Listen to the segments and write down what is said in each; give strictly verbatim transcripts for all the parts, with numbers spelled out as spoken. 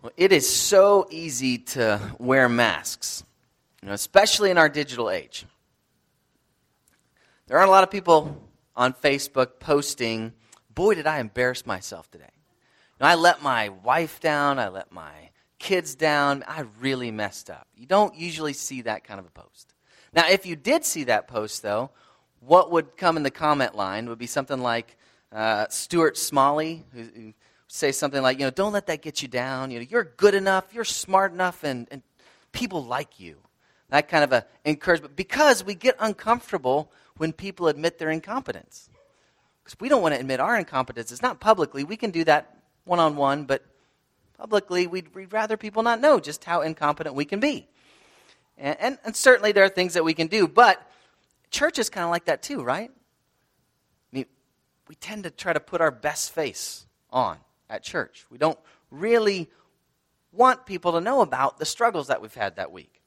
Well, it is so easy to wear masks, you know, especially in our digital age. There aren't a lot of people on Facebook posting, boy, did I embarrass myself today. You know, I let my wife down, I let my kids down, I really messed up. You don't usually see that kind of a post. Now, if you did see that post, though, what would come in the comment line would be something like uh, Stuart Smalley, who, who say something like, you know, don't let that get you down. You know, you're good enough, you're smart enough, and, and people like you. That kind of a encouragement. Because we get uncomfortable when people admit their incompetence. Because we don't want to admit our incompetence. It's not publicly. We can do that one-on-one, but publicly we'd, we'd rather people not know just how incompetent we can be. And, and, and certainly there are things that we can do, but church is kind of like that too, right? I mean, we tend to try to put our best face on at church. We don't really want people to know about the struggles that we've had that week.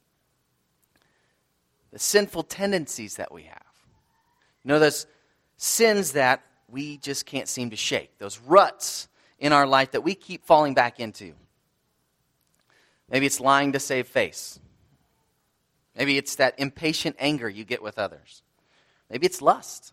The sinful tendencies that we have. You know, those sins that we just can't seem to shake. Those ruts in our life that we keep falling back into. Maybe it's lying to save face. Maybe it's that impatient anger you get with others. Maybe it's lust.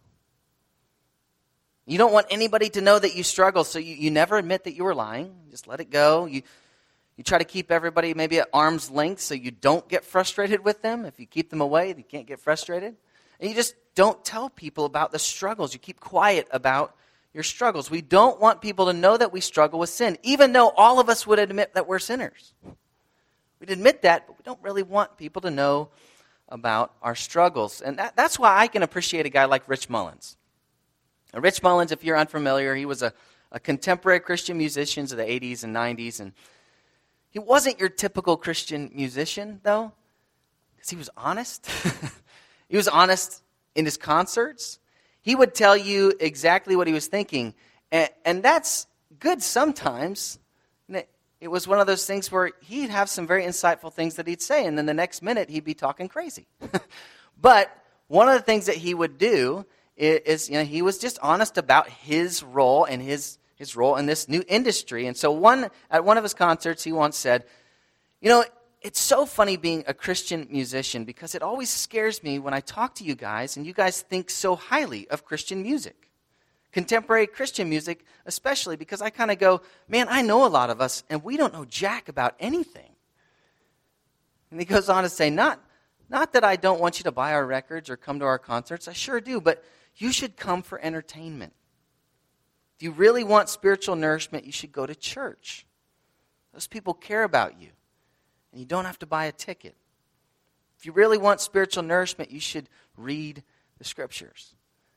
You don't want anybody to know that you struggle, so you, you never admit that you were lying. Just let it go. You, you try to keep everybody maybe at arm's length so you don't get frustrated with them. If you keep them away, you can't get frustrated. And you just don't tell people about the struggles. You keep quiet about your struggles. We don't want people to know that we struggle with sin, even though all of us would admit that we're sinners. We'd admit that, but we don't really want people to know about our struggles. And that, that's why I can appreciate a guy like Rich Mullins. Now, Rich Mullins, if you're unfamiliar, he was a, a contemporary Christian musician of the eighties and nineties. And he wasn't your typical Christian musician, though, because he was honest. He was honest in his concerts. He would tell you exactly what he was thinking. And, and that's good sometimes. It was one of those things where he'd have some very insightful things that he'd say, and then the next minute he'd be talking crazy. But one of the things that he would do is, is, you know, he was just honest about his role and his his role in this new industry. And so one at one of his concerts, he once said, you know, it's so funny being a Christian musician because it always scares me when I talk to you guys and you guys think so highly of Christian music. Contemporary Christian music especially, because I kind of go, man, I know a lot of us and we don't know jack about anything. And he goes on to say, not, not that I don't want you to buy our records or come to our concerts, I sure do, but you should come for entertainment. If you really want spiritual nourishment, you should go to church. Those people care about you. And you don't have to buy a ticket. If you really want spiritual nourishment, you should read the Scriptures.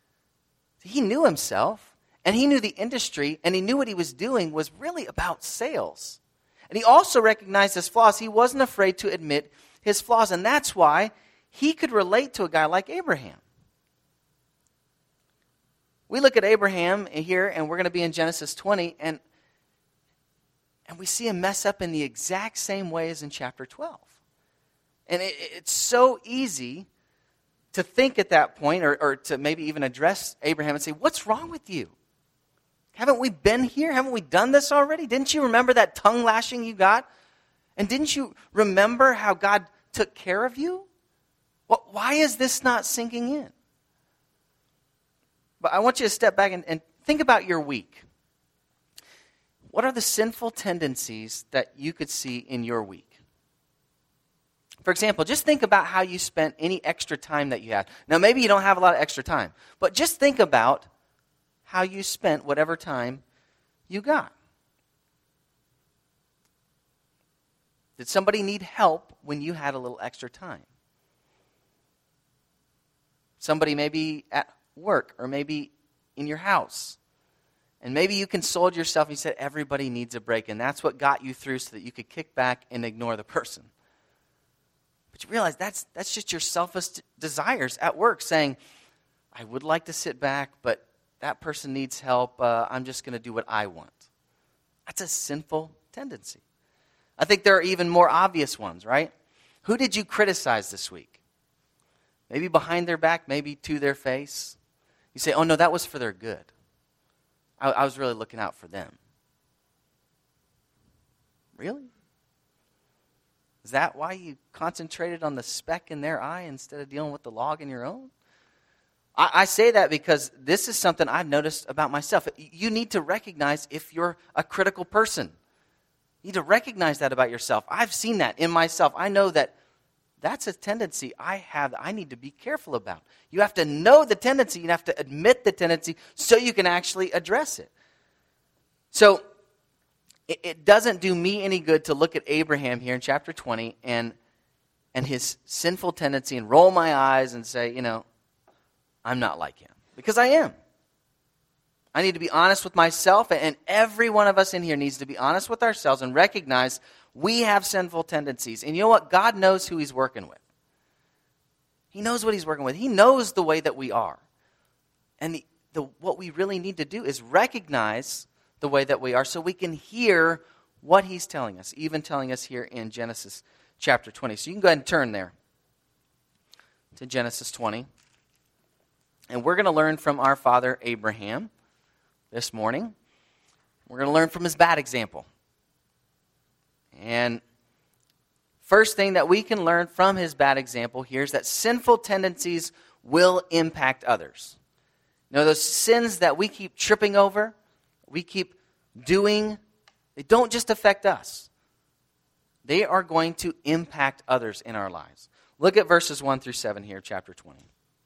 He knew himself, and he knew the industry, and he knew what he was doing was really about sales. And he also recognized his flaws. He wasn't afraid to admit his flaws, and that's why he could relate to a guy like Abraham. We look at Abraham here, and we're going to be in Genesis twenty, and And we see him mess up in the exact same way as in chapter twelve. And it, it's so easy to think at that point, or, or to maybe even address Abraham and say, what's wrong with you? Haven't we been here? Haven't we done this already? Didn't you remember that tongue lashing you got? And didn't you remember how God took care of you? Well, why is this not sinking in? But I want you to step back and, and think about your week. What are the sinful tendencies that you could see in your week? For example, just think about how you spent any extra time that you had. Now, maybe you don't have a lot of extra time, but just think about how you spent whatever time you got. Did somebody need help when you had a little extra time? Somebody maybe at work or maybe in your house. And maybe you consoled yourself and you said, everybody needs a break. And that's what got you through so that you could kick back and ignore the person. But you realize that's that's just your selfish desires at work saying, I would like to sit back, but that person needs help. Uh, I'm just going to do what I want. That's a sinful tendency. I think there are even more obvious ones, right? Who did you criticize this week? Maybe behind their back, maybe to their face. You say, oh no, that was for their good. I, I was really looking out for them. Really? Is that why you concentrated on the speck in their eye instead of dealing with the log in your own? I, I say that because this is something I've noticed about myself. You need to recognize if you're a critical person. You need to recognize that about yourself. I've seen that in myself. I know that that's a tendency I have that I need to be careful about. You have to know the tendency. You have to admit the tendency so you can actually address it. So it, it doesn't do me any good to look at Abraham here in chapter twenty and, and his sinful tendency and roll my eyes and say, you know, I'm not like him. Because I am. I need to be honest with myself, and every one of us in here needs to be honest with ourselves and recognize we have sinful tendencies. And you know what? God knows who he's working with. He knows what he's working with. He knows the way that we are. And the, the, what we really need to do is recognize the way that we are so we can hear what he's telling us, even telling us here in Genesis chapter twenty. So you can go ahead and turn there to Genesis twenty. And we're going to learn from our father Abraham this morning. We're going to learn from his bad example. And first thing that we can learn from his bad example here is that sinful tendencies will impact others. You know, those sins that we keep tripping over, we keep doing, they don't just affect us. They are going to impact others in our lives. Look at verses one through seven here, chapter twenty.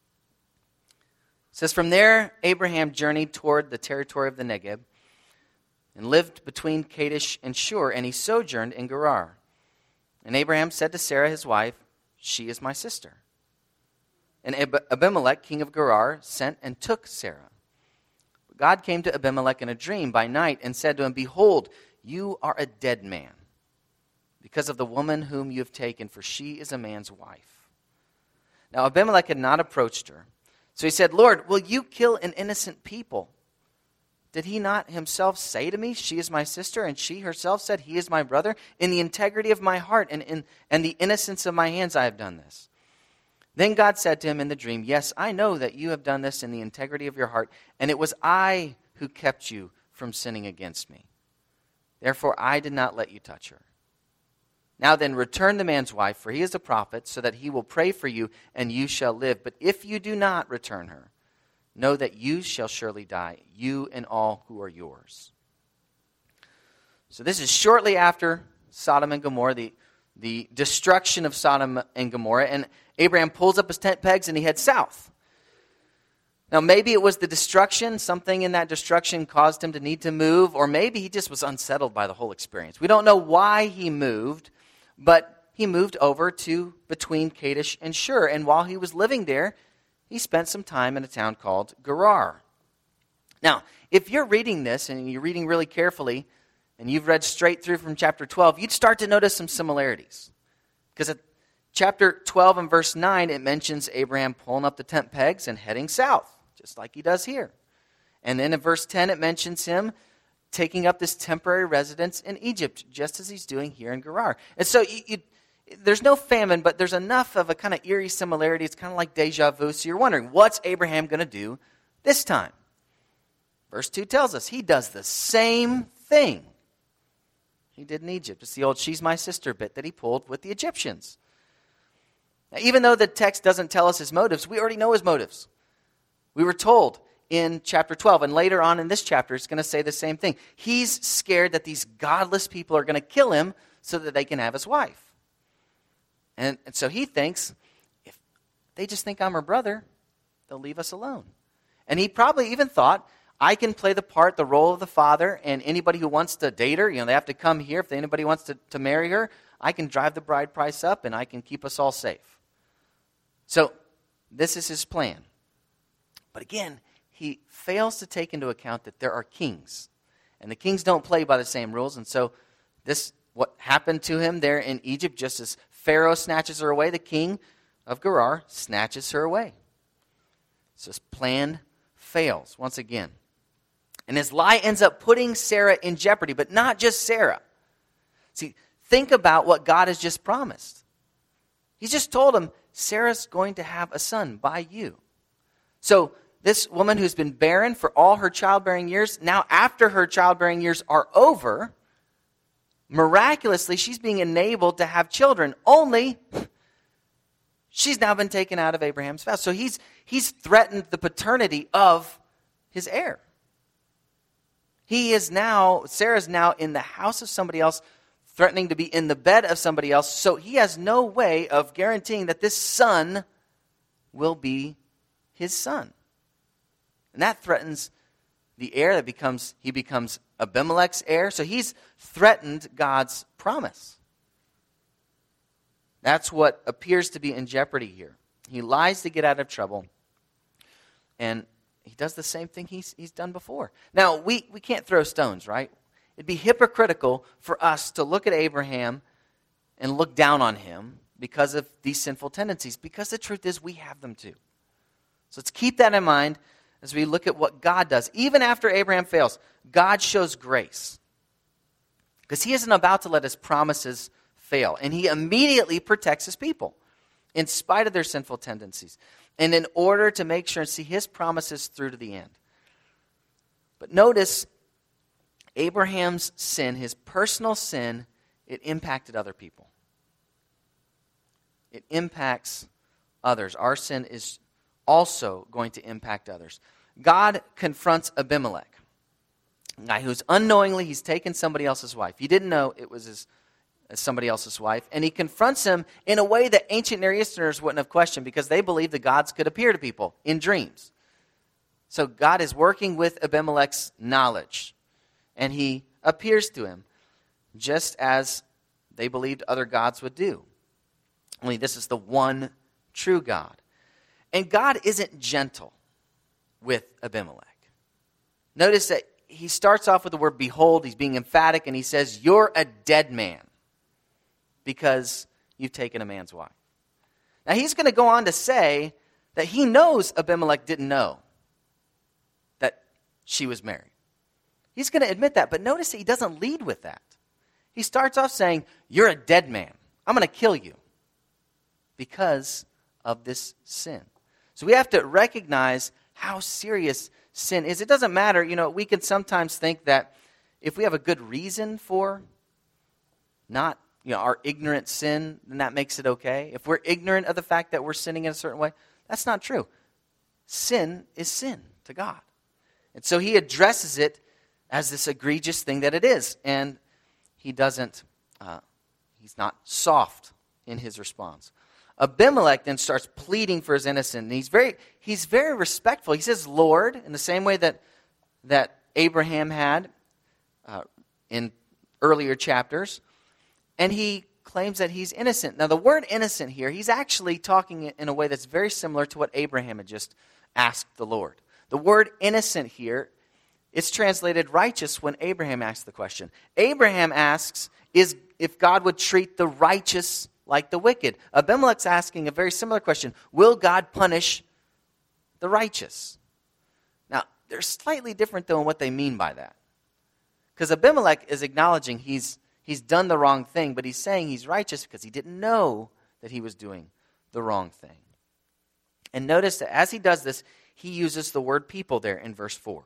It says, "From there, Abraham journeyed toward the territory of the Negeb and lived between Kadesh and Shur, and he sojourned in Gerar. And Abraham said to Sarah, his wife, 'She is my sister.' And Ab- Abimelech, king of Gerar, sent and took Sarah. But God came to Abimelech in a dream by night and said to him, 'Behold, you are a dead man, because of the woman whom you have taken, for she is a man's wife.' Now Abimelech had not approached her. So he said, 'Lord, will you kill an innocent people? Did he not himself say to me, she is my sister, and she herself said, he is my brother? In the integrity of my heart and in and the innocence of my hands I have done this.' Then God said to him in the dream, 'Yes, I know that you have done this in the integrity of your heart, and it was I who kept you from sinning against me. Therefore I did not let you touch her. Now then, return the man's wife, for he is a prophet, so that he will pray for you, and you shall live. But if you do not return her, know that you shall surely die, you and all who are yours.'" So this is shortly after Sodom and Gomorrah, the, the destruction of Sodom and Gomorrah, and Abraham pulls up his tent pegs and he heads south. Now maybe it was the destruction, something in that destruction caused him to need to move, or maybe he just was unsettled by the whole experience. We don't know why he moved, but he moved over to between Kadesh and Shur, and while he was living there, he spent some time in a town called Gerar. Now, if you're reading this, and you're reading really carefully, and you've read straight through from chapter twelve, you'd start to notice some similarities. Because at chapter twelve and verse nine, it mentions Abraham pulling up the tent pegs and heading south, just like he does here. And then in verse ten, it mentions him taking up this temporary residence in Egypt, just as he's doing here in Gerar. And so you, you, there's no famine, but there's enough of a kind of eerie similarity. It's kind of like deja vu. So you're wondering, what's Abraham going to do this time? Verse two tells us he does the same thing he did in Egypt. It's the old "she's my sister" bit that he pulled with the Egyptians. Now, even though the text doesn't tell us his motives, we already know his motives. We were told in chapter twelve, and later on in this chapter, it's going to say the same thing. He's scared that these godless people are going to kill him so that they can have his wife. And, and so he thinks, if they just think I'm her brother, they'll leave us alone. And he probably even thought, I can play the part, the role of the father, and anybody who wants to date her, you know, they have to come here. If anybody wants to, to marry her, I can drive the bride price up and I can keep us all safe. So this is his plan. But again, he fails to take into account that there are kings. And the kings don't play by the same rules. And so this, what happened to him there in Egypt, just as Pharaoh snatches her away, the king of Gerar snatches her away. So his plan fails once again. And his lie ends up putting Sarah in jeopardy, but not just Sarah. See, think about what God has just promised. He's just told him, Sarah's going to have a son by you. So this woman who's been barren for all her childbearing years, now after her childbearing years are over, miraculously, she's being enabled to have children. Only she's now been taken out of Abraham's spouse. So he's, he's threatened the paternity of his heir. He is now, Sarah's now in the house of somebody else, threatening to be in the bed of somebody else. So he has no way of guaranteeing that this son will be his son. And that threatens the heir. That becomes, he becomes Abimelech's heir. So he's threatened God's promise. That's what appears to be in jeopardy here. He lies to get out of trouble. And he does the same thing he's, he's done before. Now, we, we can't throw stones, right? It'd be hypocritical for us to look at Abraham and look down on him because of these sinful tendencies, because the truth is we have them too. So let's keep that in mind as we look at what God does. Even after Abraham fails, God shows grace, because he isn't about to let his promises fail, and he immediately protects his people in spite of their sinful tendencies, and in order to make sure and see his promises through to the end. But notice, Abraham's sin, his personal sin, it impacted other people. It impacts others. Our sin is also going to impact others. God confronts Abimelech, a guy who's unknowingly, he's taken somebody else's wife. He didn't know it was his, somebody else's wife. And he confronts him in a way that ancient Near Easterners wouldn't have questioned, because they believed that gods could appear to people in dreams. So God is working with Abimelech's knowledge, and he appears to him just as they believed other gods would do. Only this is the one true God. And God isn't gentle with Abimelech. Notice that he starts off with the word behold. He's being emphatic, and he says, you're a dead man because you've taken a man's wife. Now he's going to go on to say that he knows Abimelech didn't know that she was married. He's going to admit that, but notice that he doesn't lead with that. He starts off saying, you're a dead man. I'm going to kill you because of this sin. So we have to recognize how serious sin is. It doesn't matter, you know, we can sometimes think that if we have a good reason for not, you know, our ignorant sin, then that makes it okay. If we're ignorant of the fact that we're sinning in a certain way, that's not true. Sin is sin to God. And so he addresses it as this egregious thing that it is. And he doesn't, uh, he's not soft in his response. Abimelech then starts pleading for his innocence. And he's very, he's very respectful. He says, Lord, in the same way that, that Abraham had uh, in earlier chapters. And he claims that he's innocent. Now, the word innocent here, he's actually talking in a way that's very similar to what Abraham had just asked the Lord. The word innocent here, it's translated righteous when Abraham asked the question. Abraham asks is if God would treat the righteous like the wicked. Abimelech's asking a very similar question. Will God punish the righteous? Now, they're slightly different though in what they mean by that. Because Abimelech is acknowledging he's he's done the wrong thing, but he's saying he's righteous because he didn't know that he was doing the wrong thing. And notice that as he does this, he uses the word people there in verse four.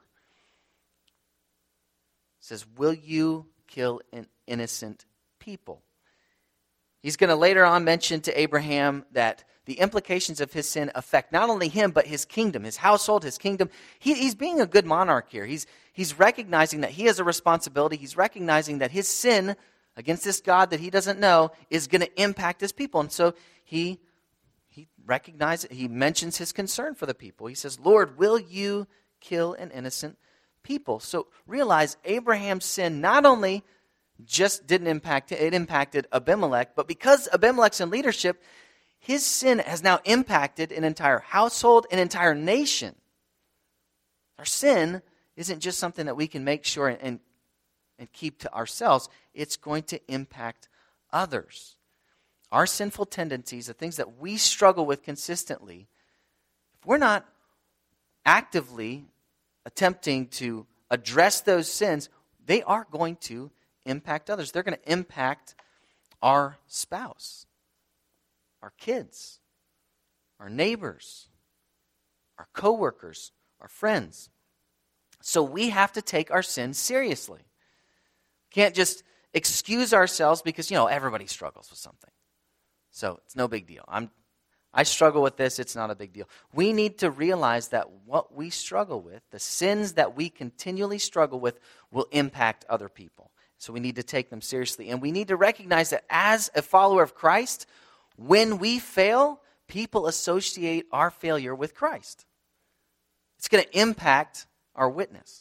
It says, will you kill an innocent people? He's going to later on mention to Abraham that the implications of his sin affect not only him, but his kingdom, his household, his kingdom. He, he's being a good monarch here. He's, he's recognizing that he has a responsibility. He's recognizing that his sin against this God that he doesn't know is going to impact his people. And so he, he recognizes, he mentions his concern for the people. He says, Lord, will you kill an innocent people? So realize Abraham's sin not only just didn't impact it, it impacted Abimelech, but because Abimelech's in leadership, his sin has now impacted an entire household, an entire nation. Our sin isn't just something that we can make sure and, and keep to ourselves. It's going to impact others. Our sinful tendencies, the things that we struggle with consistently, if we're not actively attempting to address those sins, they are going to impact others. They're going to impact our spouse, our kids, our neighbors, our coworkers, our friends. So we have to take our sin seriously. Can't just excuse ourselves because, you know, everybody struggles with something. So it's no big deal. I'm, I struggle with this. It's not a big deal. We need to realize that what we struggle with, the sins that we continually struggle with, will impact other people. So we need to take them seriously. And we need to recognize that as a follower of Christ, when we fail, people associate our failure with Christ. It's going to impact our witness.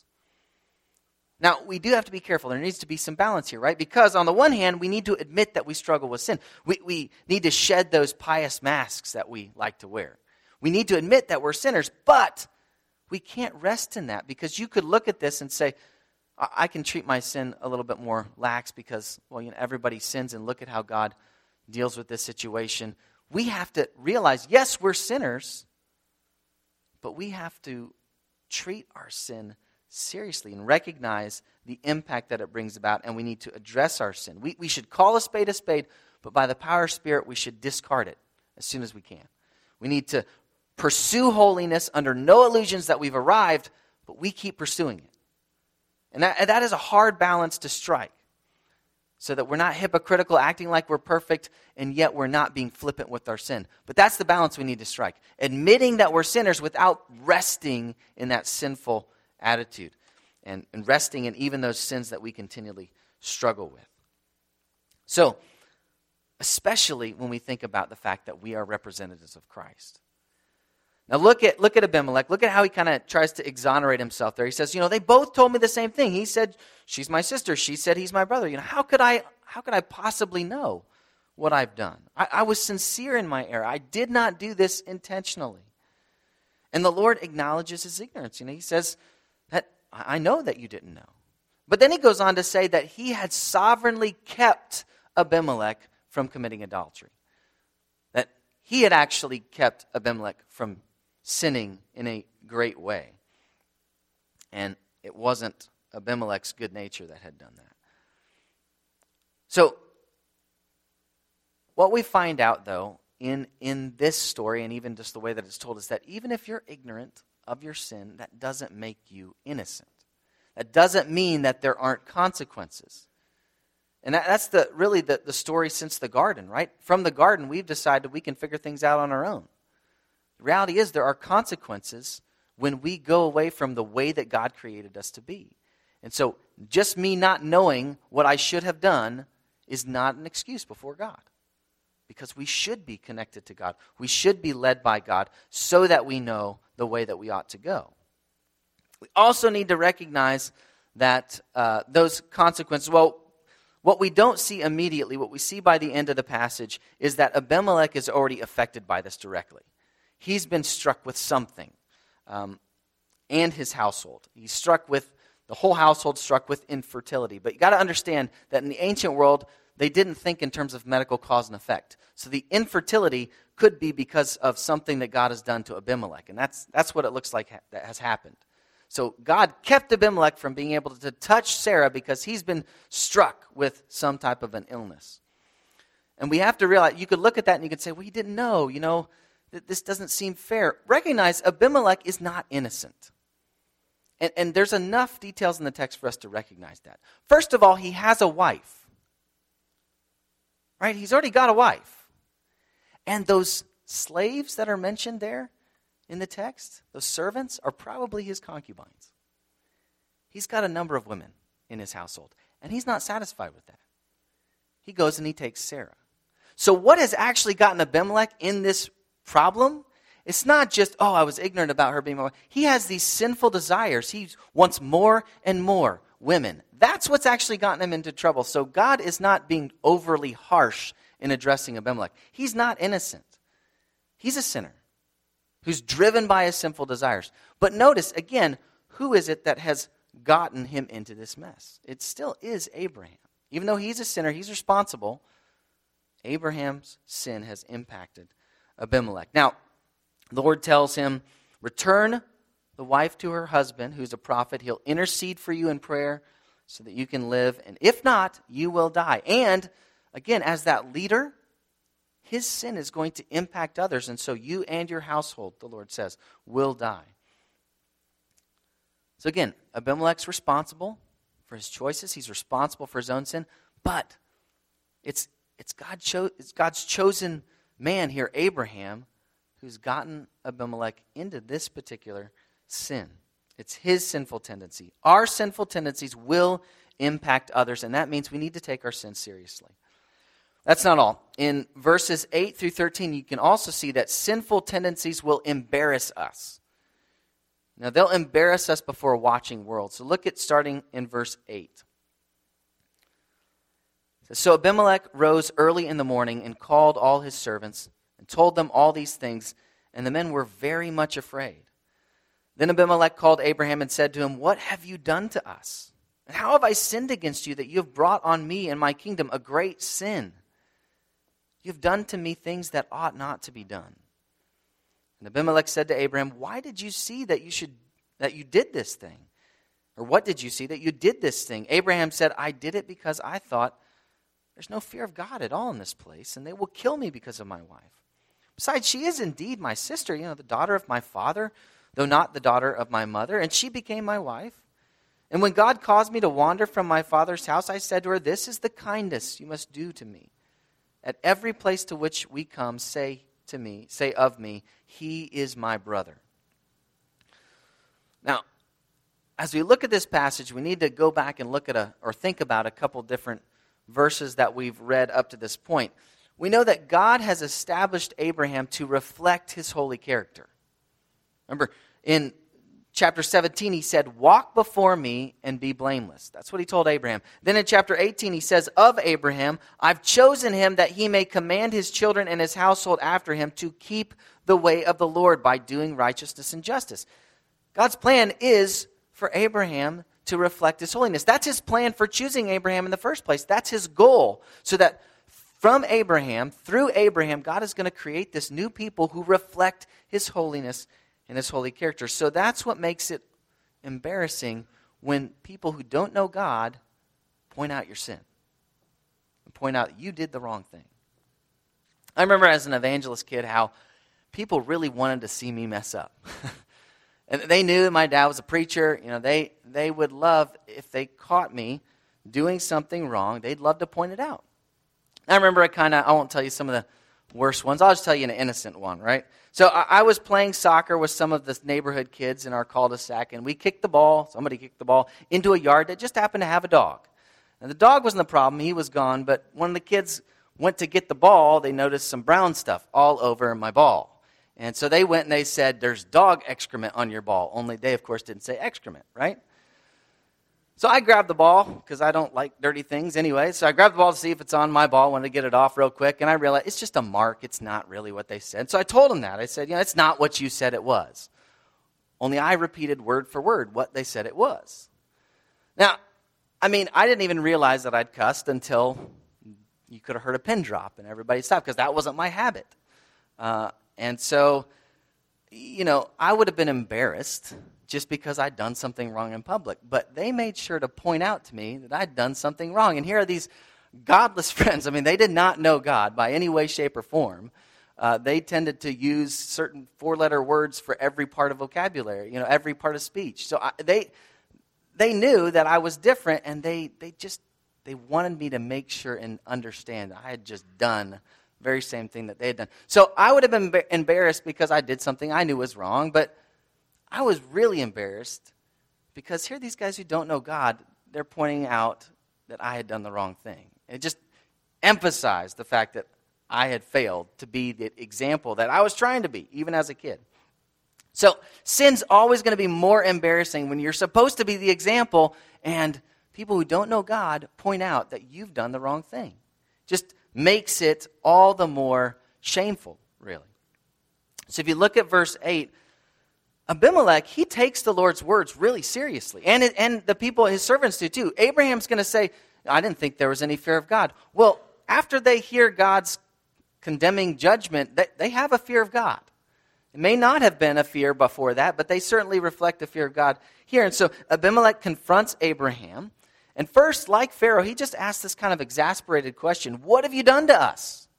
Now, we do have to be careful. There needs to be some balance here, right? Because on the one hand, we need to admit that we struggle with sin. We, we need to shed those pious masks that we like to wear. We need to admit that we're sinners, but we can't rest in that, because you could look at this and say, I, I can treat my sin a little bit more lax because, well, you know, everybody sins, and look at how God deals with this situation. We have to realize, yes, we're sinners, but we have to treat our sin seriously and recognize the impact that it brings about, and we need to address our sin. We, we should call a spade a spade, but by the power of Spirit, we should discard it as soon as we can. We need to pursue holiness under no illusions that we've arrived, but we keep pursuing it. And that, and that is a hard balance to strike, so that we're not hypocritical, acting like we're perfect, and yet we're not being flippant with our sin. But that's the balance we need to strike. Admitting that we're sinners without resting in that sinful attitude, and, and resting in even those sins that we continually struggle with. So, especially when we think about the fact that we are representatives of Christ. Now look at look at Abimelech. Look at how he kind of tries to exonerate himself there. He says, you know, they both told me the same thing. He said, she's my sister. She said he's my brother. You know, how could I how could I possibly know what I've done? I, I was sincere in my error. I did not do this intentionally. And the Lord acknowledges his ignorance. You know, he says that I know that you didn't know. But then he goes on to say that he had sovereignly kept Abimelech from committing adultery. That he had actually kept Abimelech from sinning in a great way. And it wasn't Abimelech's good nature that had done that. So, what we find out, though, in, in this story, and even just the way that it's told, is that even if you're ignorant of your sin, that doesn't make you innocent. That doesn't mean that there aren't consequences. And that, that's the really the, the story since the garden, right? From the garden, we've decided we can figure things out on our own. The reality is there are consequences when we go away from the way that God created us to be. And so just me not knowing what I should have done is not an excuse before God. Because we should be connected to God. We should be led by God so that we know the way that we ought to go. We also need to recognize that uh, those consequences, well, what we don't see immediately, what we see by the end of the passage, is that Abimelech is already affected by this directly. He's been struck with something, um, and his household. He's struck with, the whole household struck with infertility. But you got to understand that in the ancient world, they didn't think in terms of medical cause and effect. So the infertility could be because of something that God has done to Abimelech. And that's that's what it looks like ha- that has happened. So God kept Abimelech from being able to touch Sarah because he's been struck with some type of an illness. And we have to realize, you could look at that and you could say, well, he didn't know, you know, that this doesn't seem fair. Recognize Abimelech is not innocent. And, and there's enough details in the text for us to recognize that. First of all, he has a wife. Right? He's already got a wife. And those slaves that are mentioned there in the text, those servants, are probably his concubines. He's got a number of women in his household, and he's not satisfied with that. He goes and he takes Sarah. So what has actually gotten Abimelech in this problem? It's not just, oh, I was ignorant about her being my wife. He has these sinful desires. He wants more and more women. That's what's actually gotten him into trouble. So God is not being overly harsh in addressing Abimelech. He's not innocent. He's a sinner who's driven by his sinful desires. But notice, again, who is it that has gotten him into this mess? It still is Abraham. Even though he's a sinner, he's responsible. Abraham's sin has impacted Abimelech. Now, the Lord tells him, return the wife to her husband, who's a prophet. He'll intercede for you in prayer so that you can live. And if not, you will die. And, again, as that leader, his sin is going to impact others. And so you and your household, the Lord says, will die. So again, Abimelech's responsible for his choices. He's responsible for his own sin. But it's it's God cho- it's God's chosen man here, Abraham, who's gotten Abimelech into this particular sin. It's his sinful tendency. Our sinful tendencies will impact others, and that means we need to take our sin seriously. That's not all. In verses eight through thirteen, you can also see that sinful tendencies will embarrass us. Now, they'll embarrass us before a watching world. So look at starting in verse eight. So Abimelech rose early in the morning and called all his servants and told them all these things, and the men were very much afraid. Then Abimelech called Abraham and said to him, "What have you done to us? And how have I sinned against you that you have brought on me and my kingdom a great sin? You have done to me things that ought not to be done." And Abimelech said to Abraham, "Why did you see that you should that you did this thing? Or what did you see that you did this thing?" Abraham said, "I did it because I thought, there's no fear of God at all in this place, and they will kill me because of my wife. Besides, she is indeed my sister, you know, the daughter of my father, though not the daughter of my mother, and she became my wife. And when God caused me to wander from my father's house, I said to her, 'This is the kindness you must do to me. At every place to which we come, say to me, say of me, he is my brother.'" Now, as we look at this passage, we need to go back and look at a, or think about a couple different verses that we've read up to this point. We know that God has established Abraham to reflect his holy character. Remember, in chapter seventeen, he said, "Walk before me and be blameless." That's what he told Abraham. Then in chapter eighteen, he says of Abraham, "I've chosen him that he may command his children and his household after him to keep the way of the Lord by doing righteousness and justice." God's plan is for Abraham to reflect his holiness. That's his plan for choosing Abraham in the first place. That's his goal. So that from Abraham, through Abraham, God is going to create this new people who reflect his holiness and his holy character. So that's what makes it embarrassing when people who don't know God point out your sin. And point out you did the wrong thing. I remember as an evangelist kid how people really wanted to see me mess up. And they knew that my dad was a preacher. You know, they, they would love, if they caught me doing something wrong, they'd love to point it out. I remember I kind of, I won't tell you some of the worst ones. I'll just tell you an innocent one, right? So I, I was playing soccer with some of the neighborhood kids in our cul-de-sac, and we kicked the ball, somebody kicked the ball, into a yard that just happened to have a dog. And the dog wasn't the problem, he was gone, but when the kids went to get the ball, they noticed some brown stuff all over my ball. And so they went and they said, "There's dog excrement on your ball." Only they, of course, didn't say excrement, right? So I grabbed the ball, because I don't like dirty things anyway. So I grabbed the ball to see if it's on my ball. I wanted to get it off real quick. And I realized it's just a mark. It's not really what they said. So I told them that. I said, you know, it's not what you said it was. Only I repeated word for word what they said it was. Now, I mean, I didn't even realize that I'd cussed until you could have heard a pin drop and everybody stopped, because that wasn't my habit. Uh, and so, you know, I would have been embarrassed just because I'd done something wrong in public. But they made sure to point out to me that I'd done something wrong. And here are these godless friends. I mean, they did not know God by any way, shape, or form. Uh, they tended to use certain four-letter words for every part of vocabulary, you know, every part of speech. So I, they they knew that I was different, and they they just they wanted me to make sure and understand that I had just done the very same thing that they had done. So I would have been embarrassed because I did something I knew was wrong, but I was really embarrassed because here are these guys who don't know God, they're pointing out that I had done the wrong thing. It just emphasized the fact that I had failed to be the example that I was trying to be, even as a kid. So sin's always going to be more embarrassing when you're supposed to be the example and people who don't know God point out that you've done the wrong thing. Just makes it all the more shameful, really. So if you look at verse eight, Abimelech, he takes the Lord's words really seriously. And, it, and the people, his servants do too. Abraham's going to say, I didn't think there was any fear of God. Well, after they hear God's condemning judgment, they, they have a fear of God. It may not have been a fear before that, but they certainly reflect the fear of God here. And so Abimelech confronts Abraham. And first, like Pharaoh, he just asks this kind of exasperated question, what have you done to us?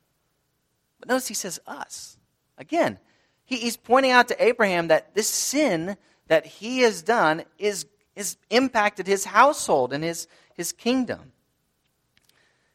But notice he says us. Again, he, he's pointing out to Abraham that this sin that he has done is, is impacted his household and his, his kingdom.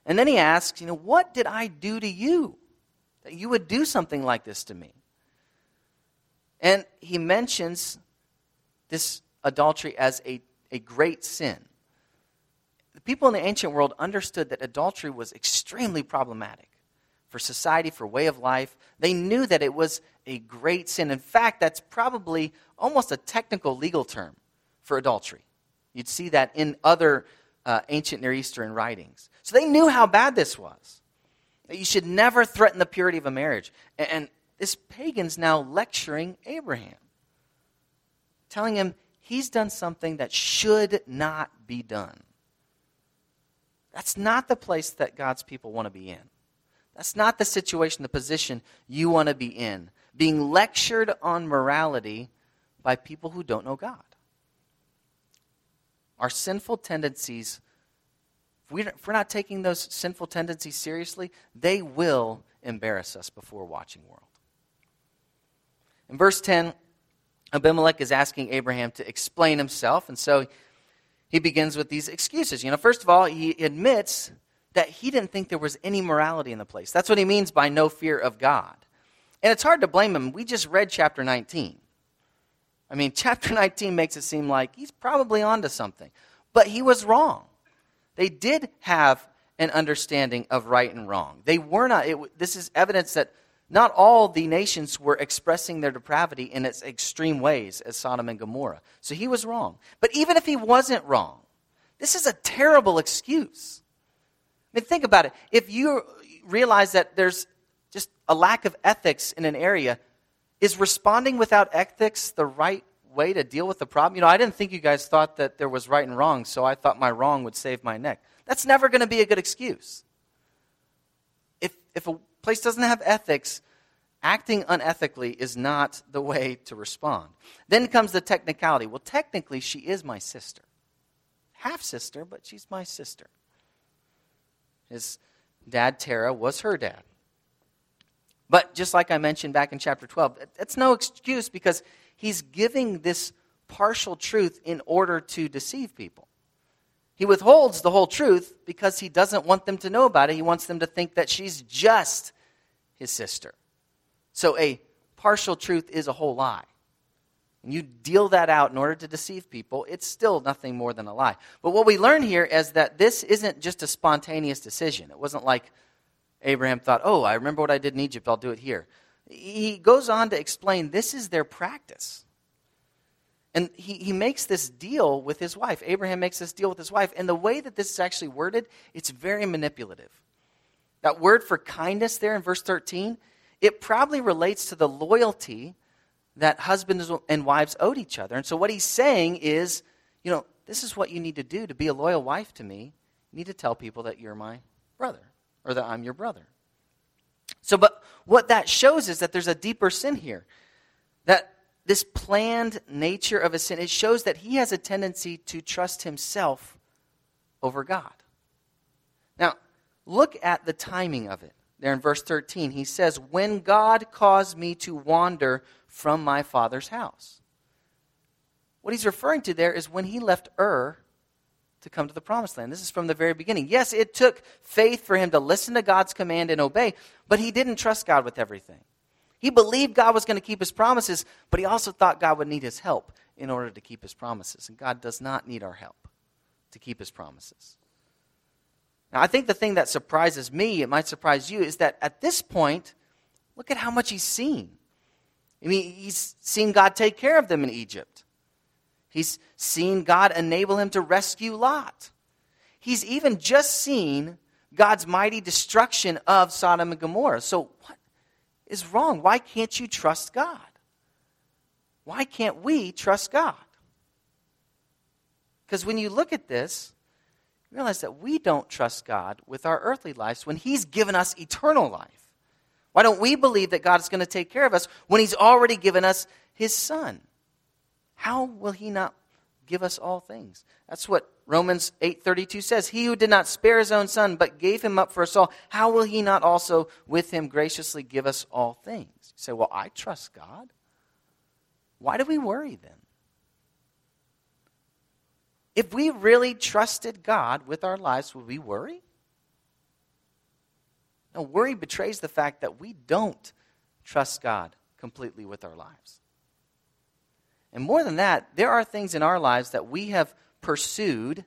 And then he asks, you know, what did I do to you that you would do something like this to me? And he mentions this adultery as a, a great sin. The people in the ancient world understood that adultery was extremely problematic for society, for way of life. They knew that it was a great sin. In fact, that's probably almost a technical legal term for adultery. You'd see that in other uh, ancient Near Eastern writings. So they knew how bad this was, that you should never threaten the purity of a marriage. And, and this pagan's now lecturing Abraham, telling him he's done something that should not be done. That's not the place that God's people want to be in. That's not the situation, the position you want to be in, being lectured on morality by people who don't know God. Our sinful tendencies, if, we, if we're not taking those sinful tendencies seriously, they will embarrass us before a watching world. In verse ten, Abimelech is asking Abraham to explain himself, and so he begins with these excuses. You know, first of all, he admits that he didn't think there was any morality in the place. That's what he means by no fear of God. And it's hard to blame him. We just read chapter nineteen. I mean, chapter nineteen makes it seem like he's probably onto something. But he was wrong. They did have an understanding of right and wrong. They were not. It, this is evidence that not all the nations were expressing their depravity in its extreme ways as Sodom and Gomorrah. So he was wrong. But even if he wasn't wrong, this is a terrible excuse. I mean, think about it. If you realize that there's just a lack of ethics in an area, is responding without ethics the right way to deal with the problem? You know, I didn't think you guys thought that there was right and wrong, so I thought my wrong would save my neck. That's never going to be a good excuse. If if a place doesn't have ethics, acting unethically is not the way to respond. Then comes the technicality. Well, technically, she is my sister. Half-sister, but she's my sister. His dad, Terah, was her dad. But just like I mentioned back in chapter twelve, that's no excuse because he's giving this partial truth in order to deceive people. He withholds the whole truth because he doesn't want them to know about it. He wants them to think that she's just his sister. So a partial truth is a whole lie. And you deal that out in order to deceive people, it's still nothing more than a lie. But what we learn here is that this isn't just a spontaneous decision. It wasn't like Abraham thought, oh, I remember what I did in Egypt, I'll do it here. He goes on to explain this is their practice. And he, he makes this deal with his wife. Abraham makes this deal with his wife. And the way that this is actually worded, it's very manipulative. That word for kindness there in verse thirteen, it probably relates to the loyalty that husbands and wives owed each other. And so what he's saying is, you know, this is what you need to do to be a loyal wife to me. You need to tell people that you're my brother or that I'm your brother. So, but what that shows is that there's a deeper sin here. That this planned nature of a sin, it shows that he has a tendency to trust himself over God. Now, look at the timing of it. There in verse thirteen, he says, when God caused me to wander from my father's house. What he's referring to there is when he left Ur to come to the promised land. This is from the very beginning. Yes, it took faith for him to listen to God's command and obey, but he didn't trust God with everything. He believed God was going to keep his promises, but he also thought God would need his help in order to keep his promises. And God does not need our help to keep his promises. Now, I think the thing that surprises me, it might surprise you, is that at this point, look at how much he's seen. I mean, he's seen God take care of them in Egypt. He's seen God enable him to rescue Lot. He's even just seen God's mighty destruction of Sodom and Gomorrah. So what is wrong? Why can't you trust God? Why can't we trust God? Because when you look at this, you realize that we don't trust God with our earthly lives when he's given us eternal life. Why don't we believe that God is going to take care of us when he's already given us his Son? How will he not give us all things? That's what Romans eight thirty-two says. He who did not spare his own Son, but gave him up for us all, how will he not also with him graciously give us all things? You say, well, I trust God. Why do we worry then? If we really trusted God with our lives, would we worry? No, worry betrays the fact that we don't trust God completely with our lives. And more than that, there are things in our lives that we have pursued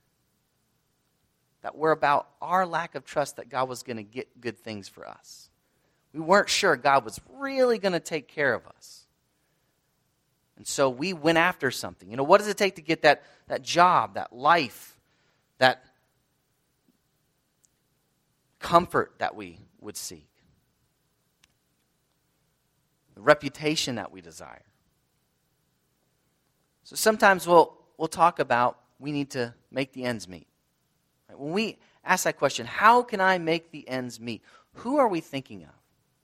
that were about our lack of trust that God was going to get good things for us. We weren't sure God was really going to take care of us. And so we went after something. You know, what does it take to get that, that job, that life, that comfort that we would seek? The reputation that we desire. So sometimes we'll we'll talk about we need to make the ends meet. Right? When we ask that question, how can I make the ends meet? Who are we thinking of?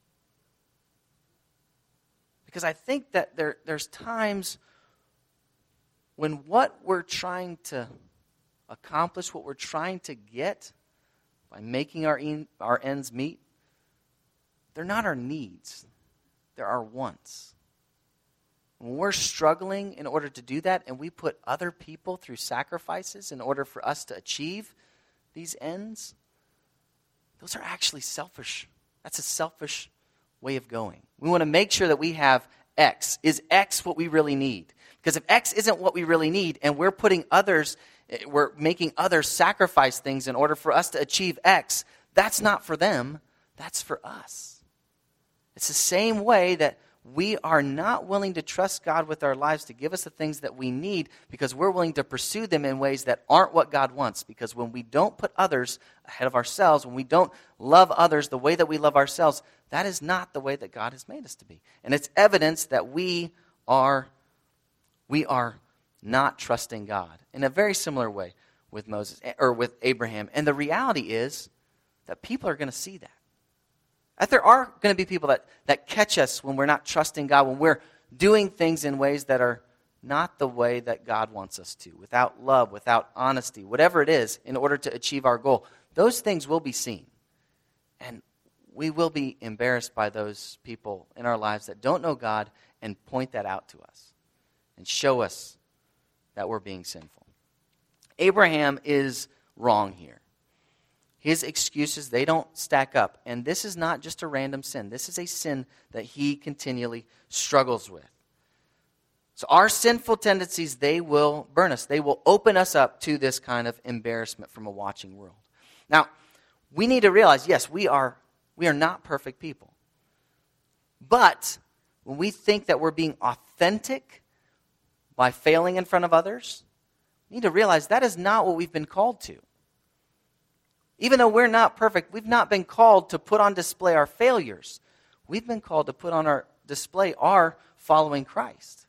Because I think that there there's times when what we're trying to accomplish, what we're trying to get by making our en- our ends meet, they're not our needs. They're our wants. When we're struggling in order to do that and we put other people through sacrifices in order for us to achieve these ends, those are actually selfish. That's a selfish way of going. We want to make sure that we have X. Is X what we really need? Because if X isn't what we really need and we're putting others, we're making others sacrifice things in order for us to achieve X, that's not for them, that's for us. It's the same way that we are not willing to trust God with our lives to give us the things that we need because we're willing to pursue them in ways that aren't what God wants. Because when we don't put others ahead of ourselves, when we don't love others the way that we love ourselves, that is not the way that God has made us to be. And it's evidence that we are, we are not trusting God in a very similar way with Moses or with Abraham. And the reality is that people are going to see that. That there are going to be people that, that catch us when we're not trusting God, when we're doing things in ways that are not the way that God wants us to, without love, without honesty, whatever it is, in order to achieve our goal. Those things will be seen. And we will be embarrassed by those people in our lives that don't know God and point that out to us and show us that we're being sinful. Abraham is wrong here. His excuses, they don't stack up. And this is not just a random sin. This is a sin that he continually struggles with. So our sinful tendencies, they will burn us. They will open us up to this kind of embarrassment from a watching world. Now, we need to realize, yes, we are, we are not perfect people. But when we think that we're being authentic by failing in front of others, we need to realize that is not what we've been called to. Even though we're not perfect, we've not been called to put on display our failures. We've been called to put on our display our following Christ.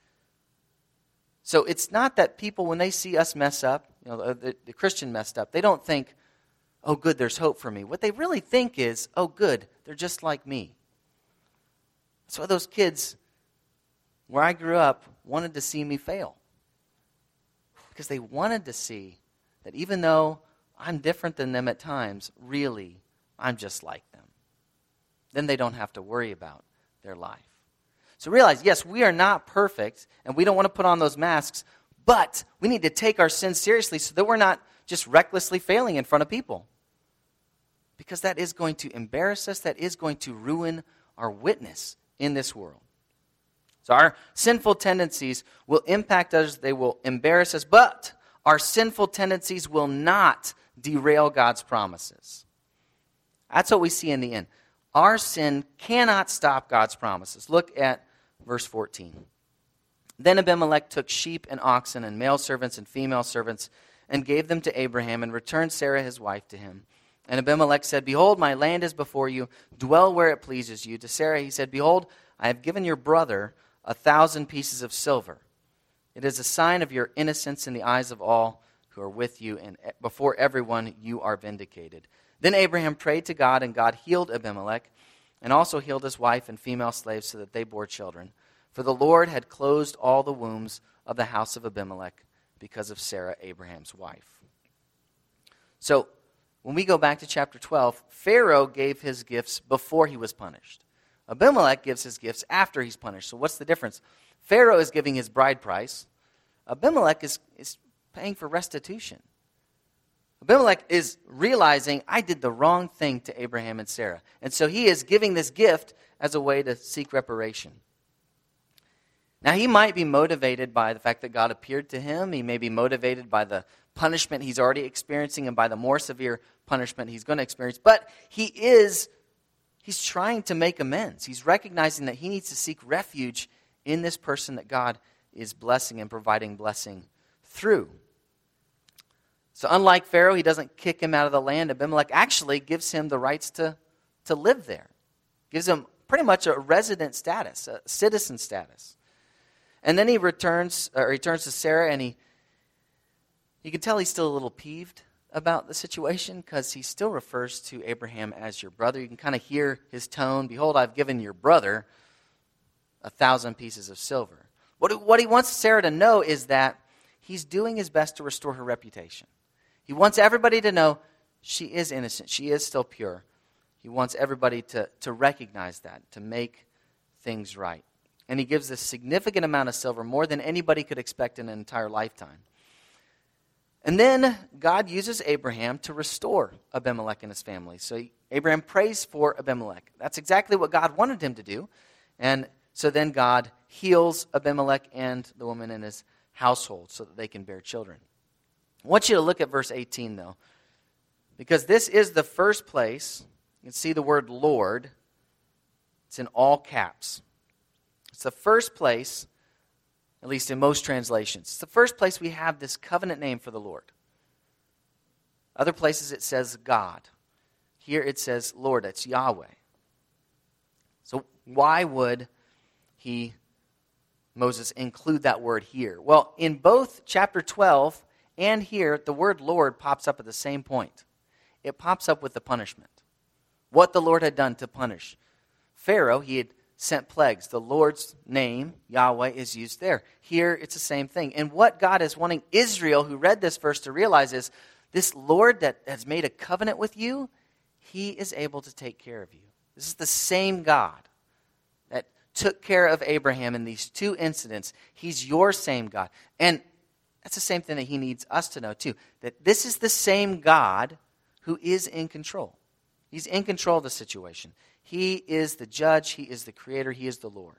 So it's not that people, when they see us mess up, you know, the, the Christian messed up, they don't think, oh, good, there's hope for me. What they really think is, oh, good, they're just like me. That's why those kids, where I grew up, wanted to see me fail. Because they wanted to see that even though I'm different than them at times, really, I'm just like them. Then they don't have to worry about their life. So realize, yes, we are not perfect, and we don't want to put on those masks, but we need to take our sins seriously so that we're not just recklessly failing in front of people. Because that is going to embarrass us, that is going to ruin our witness in this world. So our sinful tendencies will impact us, they will embarrass us, but our sinful tendencies will not derail God's promises. That's what we see in the end. Our sin cannot stop God's promises. Look at verse fourteen. Then Abimelech took sheep and oxen and male servants and female servants and gave them to Abraham and returned Sarah his wife to him. And Abimelech said, behold, my land is before you. Dwell where it pleases you. To Sarah he said, behold, I have given your brother a thousand pieces of silver. It is a sign of your innocence in the eyes of all who are with you, and before everyone you are vindicated. Then Abraham prayed to God, and God healed Abimelech, and also healed his wife and female slaves so that they bore children. For the Lord had closed all the wombs of the house of Abimelech because of Sarah, Abraham's wife. So, when we go back to chapter twelve, Pharaoh gave his gifts before he was punished. Abimelech gives his gifts after he's punished. So what's the difference? Pharaoh is giving his bride price. Abimelech is, is paying for restitution. Abimelech is realizing, I did the wrong thing to Abraham and Sarah. And so he is giving this gift as a way to seek reparation. Now, he might be motivated by the fact that God appeared to him. He may be motivated by the punishment he's already experiencing and by the more severe punishment he's going to experience. But he is, he's trying to make amends. He's recognizing that he needs to seek refuge in this person that God is blessing and providing blessing through. So unlike Pharaoh, he doesn't kick him out of the land. Abimelech actually gives him the rights to, to live there. Gives him pretty much a resident status, a citizen status. And then he returns, or he turns to Sarah, and he, you can tell he's still a little peeved about the situation because he still refers to Abraham as your brother. You can kind of hear his tone. Behold, I've given your brother a thousand pieces of silver. What, what he wants Sarah to know is that he's doing his best to restore her reputation. He wants everybody to know she is innocent. She is still pure. He wants everybody to, to recognize that, to make things right. And he gives a significant amount of silver, more than anybody could expect in an entire lifetime. And then God uses Abraham to restore Abimelech and his family. So he, Abraham prays for Abimelech. That's exactly what God wanted him to do. And so then God heals Abimelech and the woman in his household so that they can bear children. I want you to look at verse eighteen, though, because this is the first place. You can see the word Lord. It's in all caps. It's the first place, at least in most translations, it's the first place we have this covenant name for the Lord. Other places it says God. Here it says Lord. It's Yahweh. So why would he, Moses, include that word here? Well, in both chapter twelve and here, the word Lord pops up at the same point. It pops up with the punishment. What the Lord had done to punish Pharaoh, he had sent plagues. The Lord's name, Yahweh, is used there. Here, it's the same thing. And what God is wanting Israel, who read this verse, to realize is this Lord that has made a covenant with you, he is able to take care of you. This is the same God that took care of Abraham in these two incidents. He's your same God. And that's the same thing that he needs us to know too, that this is the same God who is in control. He's in control of the situation. He is the judge. He is the creator. He is the Lord.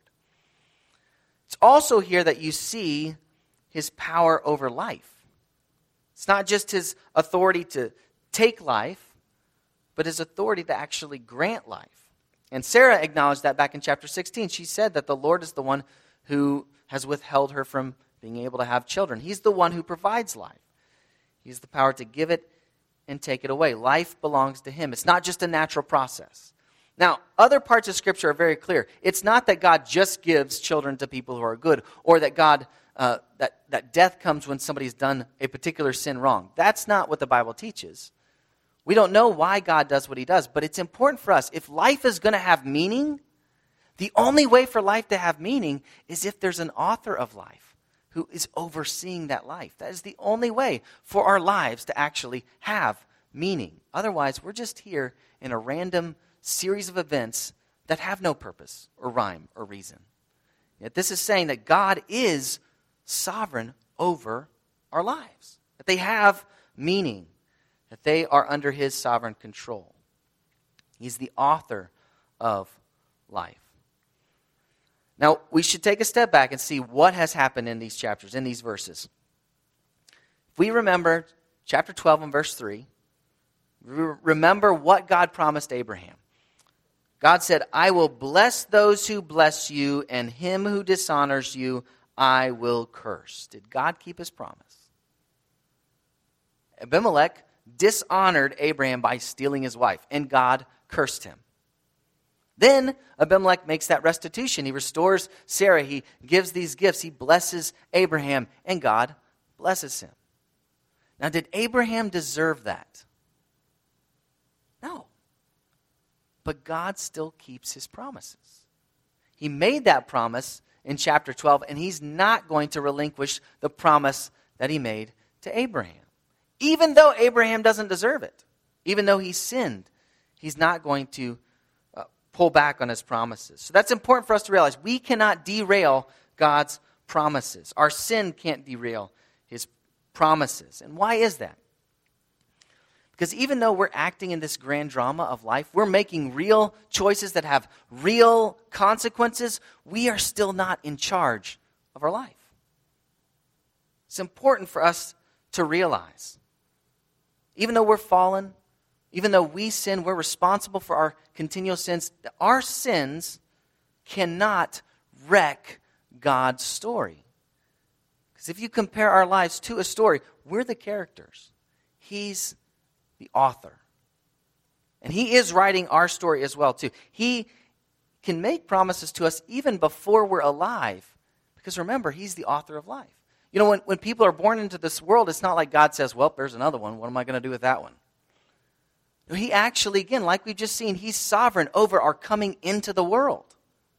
It's also here that you see his power over life. It's not just his authority to take life, but his authority to actually grant life. And Sarah acknowledged that back in chapter sixteen. She said that the Lord is the one who has withheld her from being able to have children. He's the one who provides life. He has the power to give it and take it away. Life belongs to him. It's not just a natural process. Now, other parts of Scripture are very clear. It's not that God just gives children to people who are good, or that God uh, that, that death comes when somebody's done a particular sin wrong. That's not what the Bible teaches. We don't know why God does what he does, but it's important for us. If life is going to have meaning, the only way for life to have meaning is if there's an author of life who is overseeing that life. That is the only way for our lives to actually have meaning. Otherwise, we're just here in a random series of events that have no purpose or rhyme or reason. Yet this is saying that God is sovereign over our lives, that they have meaning, that they are under his sovereign control. He's the author of life. Now, we should take a step back and see what has happened in these chapters, in these verses. If we remember chapter twelve and verse three, remember what God promised Abraham. God said, I will bless those who bless you, and him who dishonors you, I will curse. Did God keep his promise? Abimelech dishonored Abraham by stealing his wife, and God cursed him. Then Abimelech makes that restitution. He restores Sarah. He gives these gifts. He blesses Abraham, and God blesses him. Now, did Abraham deserve that? No. But God still keeps his promises. He made that promise in chapter twelve, and he's not going to relinquish the promise that he made to Abraham. Even though Abraham doesn't deserve it, even though he sinned, he's not going to pull back on his promises. So that's important for us to realize. We cannot derail God's promises. Our sin can't derail his promises. And why is that? Because even though we're acting in this grand drama of life, we're making real choices that have real consequences, we are still not in charge of our life. It's important for us to realize, even though we're fallen, even though we sin, we're responsible for our continual sins, our sins cannot wreck God's story. Because if you compare our lives to a story, we're the characters. He's the author. And he is writing our story as well, too. He can make promises to us even before we're alive. Because remember, he's the author of life. You know, when, when people are born into this world, it's not like God says, well, there's another one. What am I going to do with that one? He actually, again, like we've just seen, he's sovereign over our coming into the world.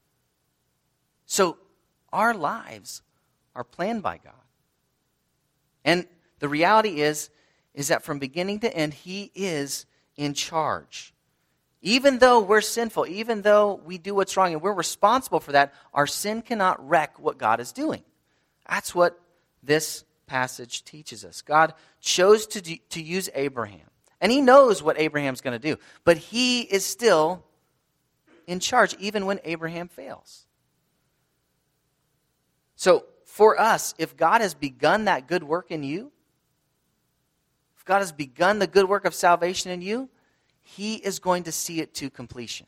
So our lives are planned by God. And the reality is, is that from beginning to end, he is in charge. Even though we're sinful, even though we do what's wrong and we're responsible for that, our sin cannot wreck what God is doing. That's what this passage teaches us. God chose to, do, to use Abraham. And he knows what Abraham's going to do. But he is still in charge, even when Abraham fails. So, for us, if God has begun that good work in you, if God has begun the good work of salvation in you, he is going to see it to completion.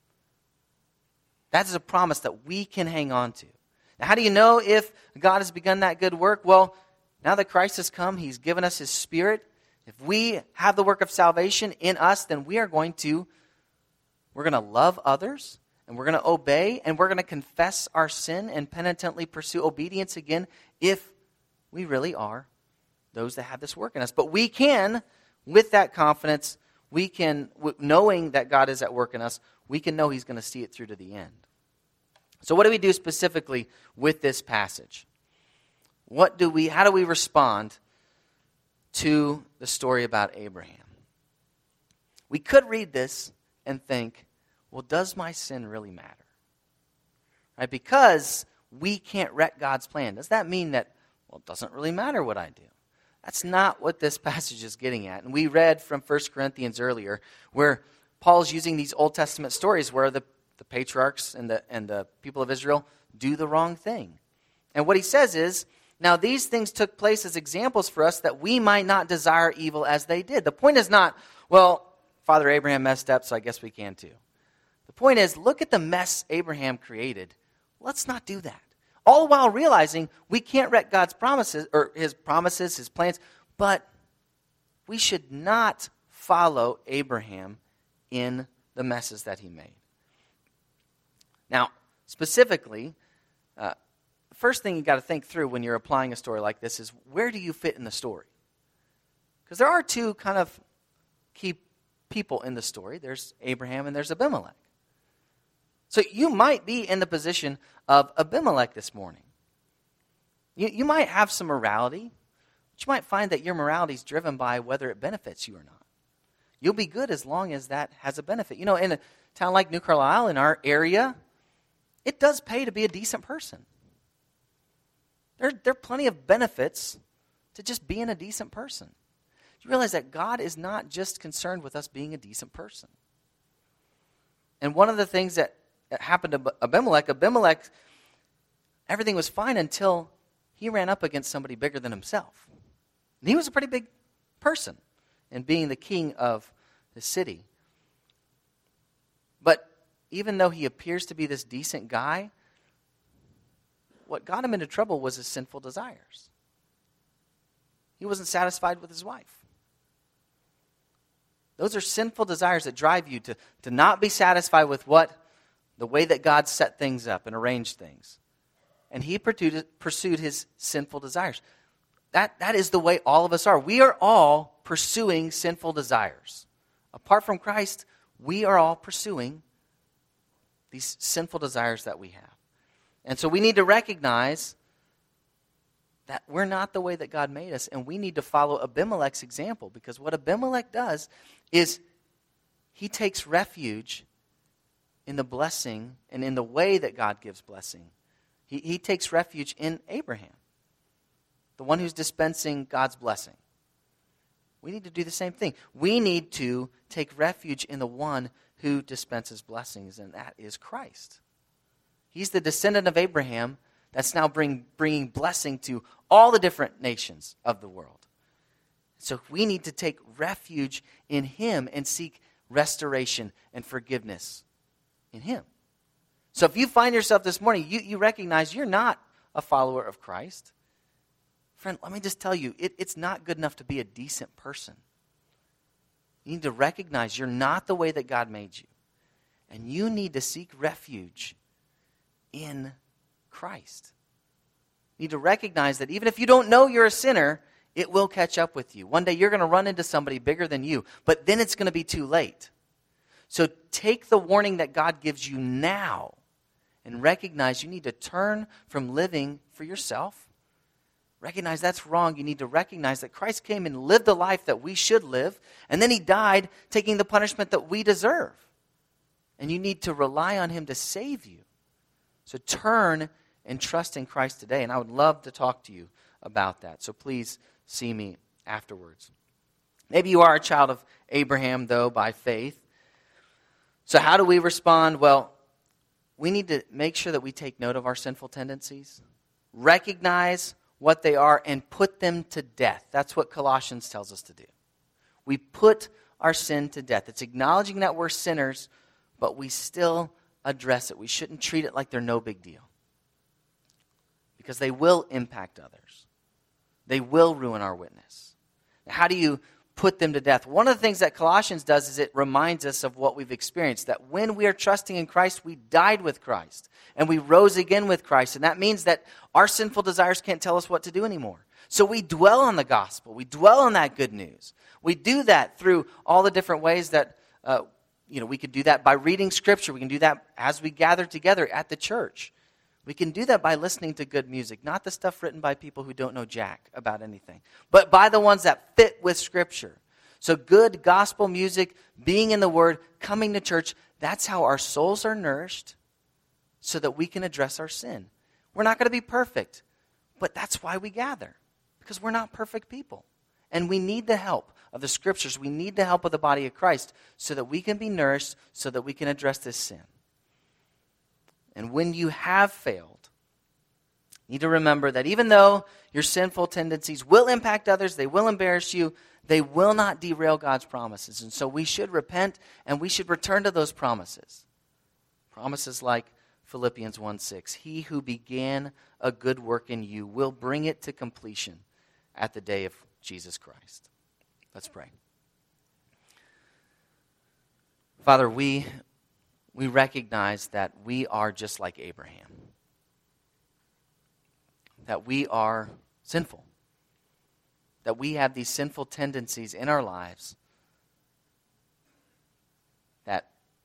That is a promise that we can hang on to. Now, how do you know if God has begun that good work? Well, now that Christ has come, he's given us his Spirit. If we have the work of salvation in us, then we are going to, we're going to love others, and we're going to obey, and we're going to confess our sin and penitently pursue obedience again if we really are those that have this work in us. But we can, with that confidence, we can, knowing that God is at work in us, we can know he's going to see it through to the end. So what do we do specifically with this passage? What do we, how do we respond to the story about Abraham? We could read this and think, well, does my sin really matter? Right? Because we can't wreck God's plan. Does that mean that, well, it doesn't really matter what I do? That's not what this passage is getting at. And we read from First Corinthians earlier where Paul's using these Old Testament stories where the, the patriarchs and the, and the people of Israel do the wrong thing. And what he says is, now these things took place as examples for us that we might not desire evil as they did. The point is not, well, Father Abraham messed up, so I guess we can too. The point is, look at the mess Abraham created. Let's not do that. All while realizing we can't wreck God's promises, or his promises, his plans, but we should not follow Abraham in the messes that he made. Now, specifically, uh, the first thing you got to think through when you're applying a story like this is, where do you fit in the story? Because there are two kind of key people in the story. There's Abraham and there's Abimelech. So you might be in the position of Abimelech this morning. You, you might have some morality, but you might find that your morality is driven by whether it benefits you or not. You'll be good as long as that has a benefit. You know, in a town like New Carlisle, in our area, it does pay to be a decent person. There, there are plenty of benefits to just being a decent person. You realize that God is not just concerned with us being a decent person. And one of the things that happened to Abimelech, Abimelech, everything was fine until he ran up against somebody bigger than himself. And he was a pretty big person in being the king of the city. But even though he appears to be this decent guy, what got him into trouble was his sinful desires. He wasn't satisfied with his wife. Those are sinful desires that drive you to, to not be satisfied with what the way that God set things up and arranged things. And he pursued, pursued his sinful desires. That, that is the way all of us are. We are all pursuing sinful desires. Apart from Christ, we are all pursuing these sinful desires that we have. And so we need to recognize that we're not the way that God made us, and we need to follow Abimelech's example, because what Abimelech does is he takes refuge in the blessing and in the way that God gives blessing. He, he takes refuge in Abraham, the one who's dispensing God's blessing. We need to do the same thing. We need to take refuge in the one who dispenses blessings, and that is Christ. He's the descendant of Abraham that's now bring, bringing blessing to all the different nations of the world. So we need to take refuge in him and seek restoration and forgiveness in him. So if you find yourself this morning, you, you recognize you're not a follower of Christ. Friend, let me just tell you, it, it's not good enough to be a decent person. You need to recognize you're not the way that God made you. And you need to seek refuge in Christ. You need to recognize that even if you don't know you're a sinner, it will catch up with you. One day you're going to run into somebody bigger than you, but then it's going to be too late. So take the warning that God gives you now and recognize you need to turn from living for yourself. Recognize that's wrong. You need to recognize that Christ came and lived the life that we should live, and then he died taking the punishment that we deserve. And you need to rely on him to save you. So turn and trust in Christ today, and I would love to talk to you about that. So please see me afterwards. Maybe you are a child of Abraham, though, by faith. So how do we respond? Well, we need to make sure that we take note of our sinful tendencies, recognize what they are, and put them to death. That's what Colossians tells us to do. We put our sin to death. It's acknowledging that we're sinners, but we still address it. We shouldn't treat it like they're no big deal, because they will impact others. They will ruin our witness. How do you put them to death? One of the things that Colossians does is it reminds us of what we've experienced, that when we are trusting in Christ, we died with Christ, and we rose again with Christ. And that means that our sinful desires can't tell us what to do anymore. So we dwell on the gospel. We dwell on that good news. We do that through all the different ways that, uh, you know, we could do that by reading Scripture. We can do that as we gather together at the church. We can do that by listening to good music, not the stuff written by people who don't know jack about anything, but by the ones that fit with Scripture. So good gospel music, being in the Word, coming to church, that's how our souls are nourished so that we can address our sin. We're not going to be perfect, but that's why we gather, because we're not perfect people. And we need the help of the Scriptures. We need the help of the body of Christ so that we can be nourished, so that we can address this sin. And when you have failed, you need to remember that even though your sinful tendencies will impact others, they will embarrass you, they will not derail God's promises. And so we should repent and we should return to those promises. Promises like Philippians one six, he who began a good work in you will bring it to completion at the day of Jesus Christ. Let's pray. Father, we... We recognize that we are just like Abraham, that we are sinful, that we have these sinful tendencies in our lives that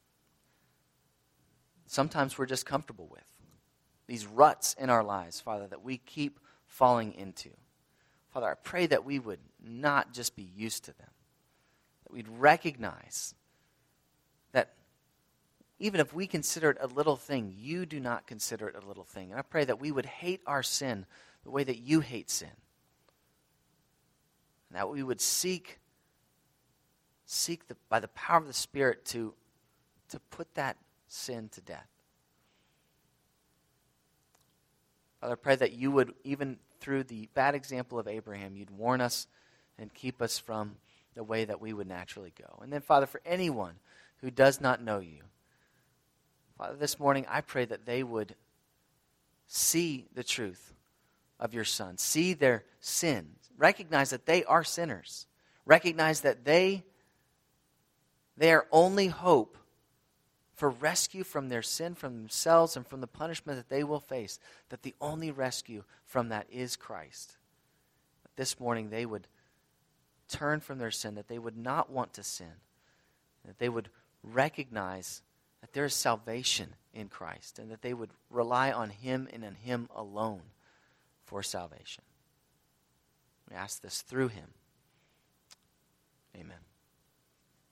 sometimes we're just comfortable with, these ruts in our lives, Father, that we keep falling into. Father, I pray that we would not just be used to them, that we'd recognize that even if we consider it a little thing, you do not consider it a little thing. And I pray that we would hate our sin the way that you hate sin. And that we would seek, seek the, by the power of the Spirit to, to put that sin to death. Father, I pray that you would, even through the bad example of Abraham, you'd warn us and keep us from the way that we would naturally go. And then, Father, for anyone who does not know you, Father, this morning I pray that they would see the truth of your Son, see their sin, recognize that they are sinners, recognize that they, their only hope for rescue from their sin, from themselves, and from the punishment that they will face, that the only rescue from that is Christ. That this morning they would turn from their sin, that they would not want to sin, that they would recognize that there is salvation in Christ, and that they would rely on him and on him alone for salvation. We ask this through him. Amen.